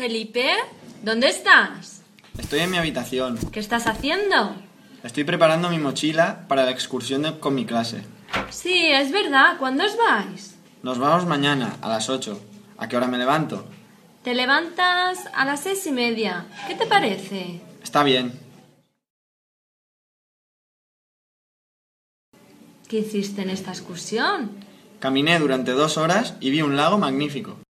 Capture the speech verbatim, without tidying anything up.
Felipe, ¿dónde estás? Estoy en mi habitación. ¿Qué estás haciendo? Estoy preparando mi mochila para la excursión de- con mi clase. Sí, es verdad. ¿Cuándo os vais? Nos vamos mañana, a las ocho. ¿A qué hora me levanto? Te levantas a las seis y media. ¿Qué te parece? Está bien. ¿Qué hiciste en esta excursión? Caminé durante dos horas y vi un lago magnífico.